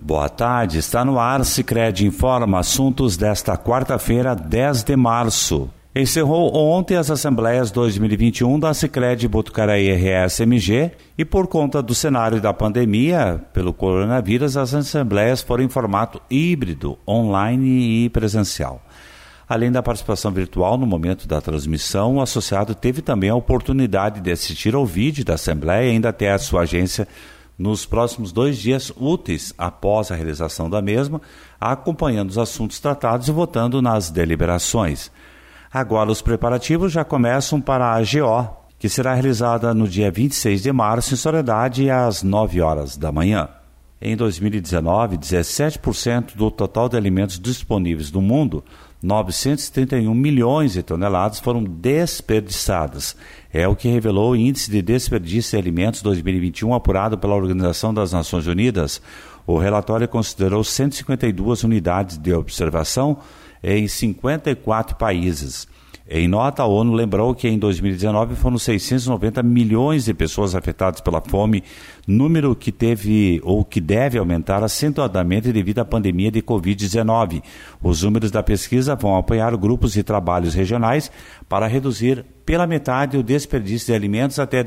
Boa tarde, está no ar Sicredi Informa, assuntos desta quarta-feira, 10 de março. Encerrou ontem as assembleias 2021 da Sicredi Botucaraí RS-MG e por conta do cenário da pandemia pelo coronavírus, as assembleias foram em formato híbrido, online e presencial. Além da participação virtual no momento da transmissão, o associado teve também a oportunidade de assistir ao vídeo da assembleia e ainda ter a sua agência nos próximos 2 dias úteis após a realização da mesma, acompanhando os assuntos tratados e votando nas deliberações. Agora os preparativos já começam para a AGO, que será realizada no dia 26 de março em Soledade às 9 horas da manhã. Em 2019, 17% do total de alimentos disponíveis no mundo, 931 milhões de toneladas, foram desperdiçadas. É o que revelou o Índice de Desperdício de Alimentos 2021 apurado pela Organização das Nações Unidas. O relatório considerou 152 unidades de observação em 54 países. Em nota, a ONU lembrou que em 2019 foram 690 milhões de pessoas afetadas pela fome, número que teve ou que deve aumentar acentuadamente devido à pandemia de Covid-19. Os números da pesquisa vão apoiar grupos de trabalhos regionais para reduzir pela metade o desperdício de alimentos até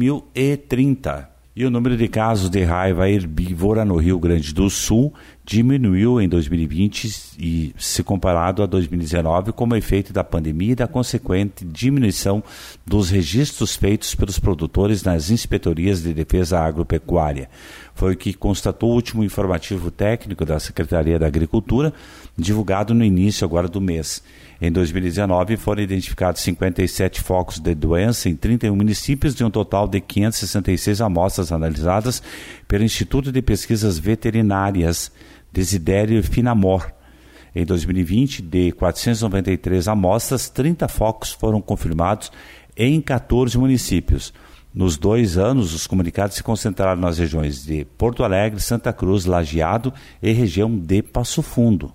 2030. E o número de casos de raiva herbívora no Rio Grande do Sul diminuiu em 2020 e se comparado a 2019 como efeito da pandemia e da consequente diminuição dos registros feitos pelos produtores nas inspetorias de defesa agropecuária. Foi o que constatou o último informativo técnico da Secretaria da Agricultura, divulgado no início agora do mês. Em 2019 foram identificados 57 focos de doença em 31 municípios de um total de 566 amostras analisadas pelo Instituto de Pesquisas Veterinárias Desidério e Finamor. Em 2020, de 493 amostras, 30 focos foram confirmados em 14 municípios. Nos 2 anos, os comunicados se concentraram nas regiões de Porto Alegre, Santa Cruz, Lajeado e região de Passo Fundo.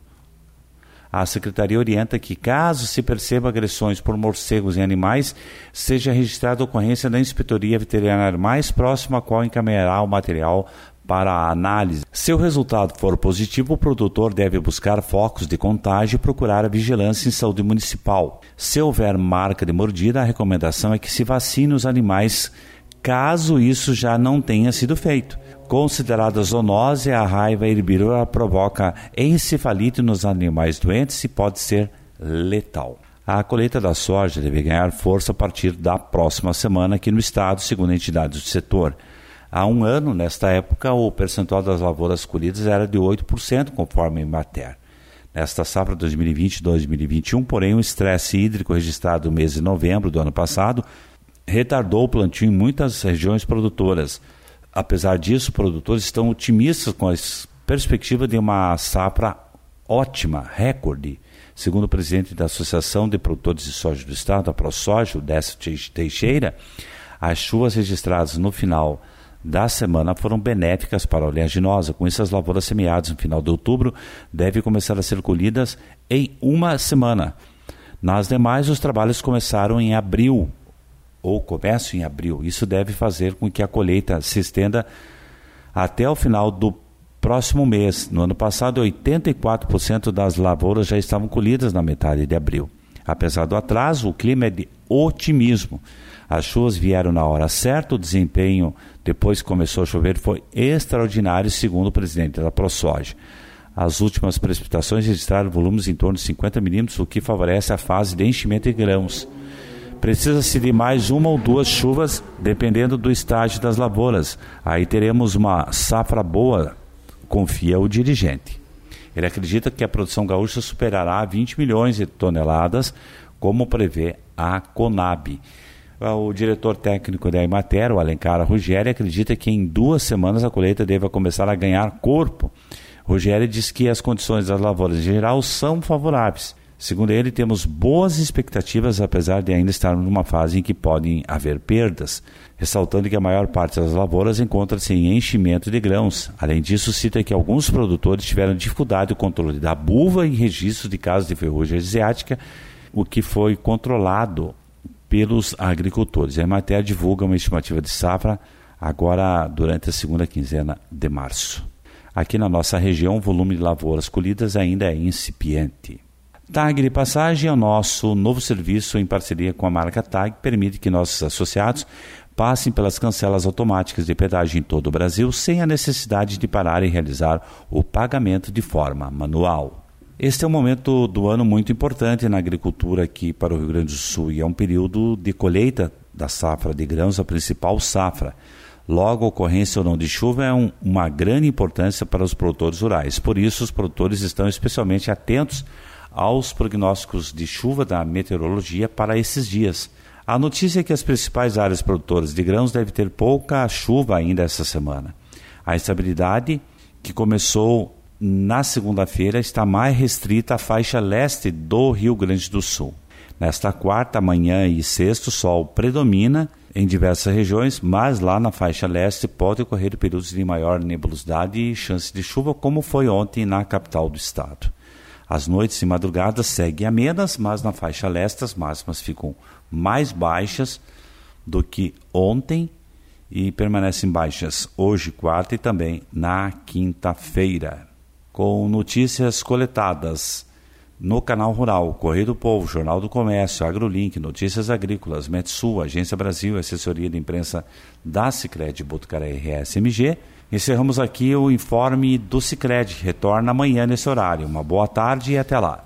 A Secretaria orienta que, caso se perceba agressões por morcegos em animais, seja registrada a ocorrência da inspetoria veterinária mais próxima, a qual encaminhará o material para a análise. Se o resultado for positivo, o produtor deve buscar focos de contágio e procurar a vigilância em saúde municipal. Se houver marca de mordida, a recomendação é que se vacine os animais, caso isso já não tenha sido feito. Considerada zoonose, a raiva herbívora provoca encefalite nos animais doentes e pode ser letal. A colheita da soja deve ganhar força a partir da próxima semana aqui no estado, segundo entidades do setor. Há 1 ano, nesta época, o percentual das lavouras colhidas era de 8%, conforme a Emater. Nesta safra 2020-2021, porém, o estresse hídrico registrado no mês de novembro do ano passado retardou o plantio em muitas regiões produtoras. Apesar disso, produtores estão otimistas com a perspectiva de uma safra ótima, recorde. Segundo o presidente da Associação de Produtores de Soja do Estado, a ProSoja, o Décio Teixeira, as chuvas registradas no final da semana foram benéficas para a oleaginosa. Com isso, as lavouras semeadas no final de outubro devem começar a ser colhidas em 1 semana. Nas demais, os trabalhos começam em abril. Isso deve fazer com que a colheita se estenda até o final do próximo mês. No ano passado, 84% das lavouras já estavam colhidas na metade de abril. Apesar do atraso, o clima é de otimismo. As chuvas vieram na hora certa, o desempenho depois que começou a chover foi extraordinário, segundo o presidente da ProSoja. As últimas precipitações registraram volumes em torno de 50 milímetros, o que favorece a fase de enchimento de grãos. Precisa-se de mais 1 ou 2 chuvas, dependendo do estágio das lavouras. Aí teremos uma safra boa, confia o dirigente. Ele acredita que a produção gaúcha superará 20 milhões de toneladas, como prevê a Conab. O diretor técnico da Emater, o Alencar Ruggeri, acredita que em 2 semanas a colheita deva começar a ganhar corpo. Ruggeri diz que as condições das lavouras em geral são favoráveis. Segundo ele, temos boas expectativas, apesar de ainda estarmos numa fase em que podem haver perdas, ressaltando que a maior parte das lavouras encontra-se em enchimento de grãos. Além disso, cita que alguns produtores tiveram dificuldade no controle da buva e registro de casos de ferrugem asiática, o que foi controlado pelos agricultores. A Emater divulga uma estimativa de safra agora durante a segunda quinzena de março. Aqui na nossa região, o volume de lavouras colhidas ainda é incipiente. TAG de Passagem é o nosso novo serviço em parceria com a marca TAG, permite que nossos associados passem pelas cancelas automáticas de pedágio em todo o Brasil sem a necessidade de parar e realizar o pagamento de forma manual. Este é um momento do ano muito importante na agricultura aqui para o Rio Grande do Sul e é um período de colheita da safra de grãos, a principal safra. Logo, a ocorrência ou não de chuva é uma grande importância para os produtores rurais. Por isso, os produtores estão especialmente atentos aos prognósticos de chuva da meteorologia para esses dias. A notícia é que as principais áreas produtoras de grãos devem ter pouca chuva ainda essa semana. A instabilidade, que começou na segunda-feira, está mais restrita à faixa leste do Rio Grande do Sul. Nesta quarta, manhã e sexta, o sol predomina em diversas regiões, mas lá na faixa leste pode ocorrer períodos de maior nebulosidade e chance de chuva, como foi ontem na capital do estado. As noites e madrugadas seguem amenas, mas na faixa leste as máximas ficam mais baixas do que ontem e permanecem baixas hoje, quarta, e também na quinta-feira. Com notícias coletadas no Canal Rural, Correio do Povo, Jornal do Comércio, AgroLink, Notícias Agrícolas, Metsul, Agência Brasil, Assessoria de Imprensa da Sicredi Botucaraí RS-MG, encerramos aqui o informe do Sicredi. Retorna amanhã nesse horário. Uma boa tarde e até lá.